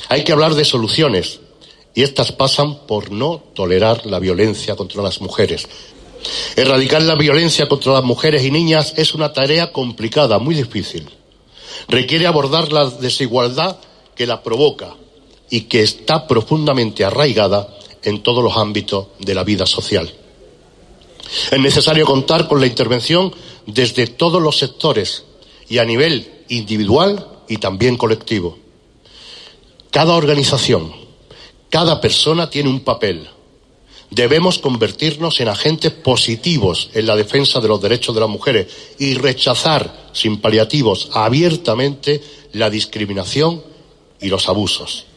Hay que hablar de soluciones, y estas pasan por no tolerar la violencia contra las mujeres. Erradicar la violencia contra las mujeres y niñas es una tarea complicada, muy difícil. Requiere abordar la desigualdad que la provoca y que está profundamente arraigada en todos los ámbitos de la vida social. Es necesario contar con la intervención desde todos los sectores y a nivel individual y también colectivo. Cada organización, cada persona tiene un papel. Debemos convertirnos en agentes positivos en la defensa de los derechos de las mujeres y rechazar sin paliativos abiertamente la discriminación y los abusos.